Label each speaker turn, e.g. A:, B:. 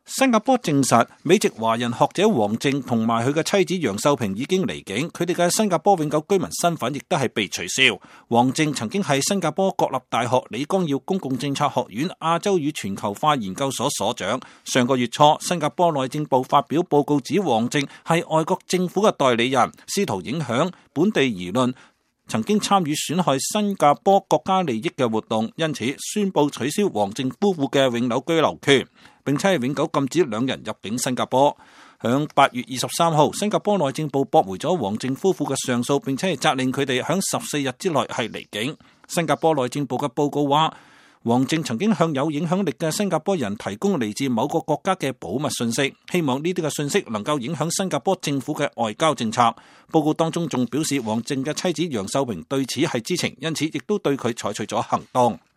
A: 新加坡證實，美籍華人學者王靖同埋佢嘅妻子楊秀萍已經離境，佢哋嘅新加坡永久居民身份亦都係被取消。王靖曾經係新加坡國立大學李光耀公共政策學院亞洲與全球化研究所所長。上個月初，新加坡內政部發表報告指王靖係外國政府嘅代理人，試圖影響本地輿論，曾經參與損害新加坡國家利益嘅活動，因此宣布取消王靖夫婦嘅永久居留權，並且係永久禁止兩人入境新加坡。響8月23號，新加坡內政部駁回咗王靖夫婦嘅上訴，並且係責令佢哋響14日之內係離境。新加坡內政部嘅報告話，王靖曾經向有影響力嘅新加坡人提供嚟自某個國家嘅保密信息，希望呢啲嘅信息能夠影響新加坡政府嘅外交政策。報告當中仲表示，王靖嘅妻子楊秀萍對此係知情，因此亦都對佢採取咗行動。